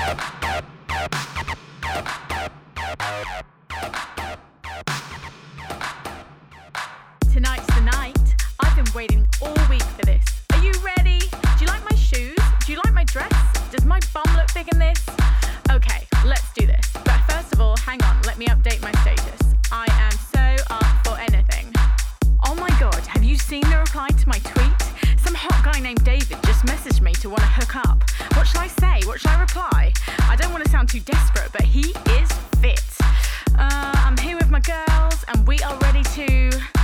Tonight's the night. I've been waiting all week for this. Are you ready? Do you like my shoes? Do you like my dress? Does my bum look big in this? Okay, let's do this. But first of all, hang on, let me update my status. I am so up for anything. Oh my god, have you seen the reply to my tweet? Some hot guy named David just messaged me to want to hook up. What shall I say? What shall I reply? I don't want to sound too desperate, but he is fit. I'm here with my girls and we are ready to...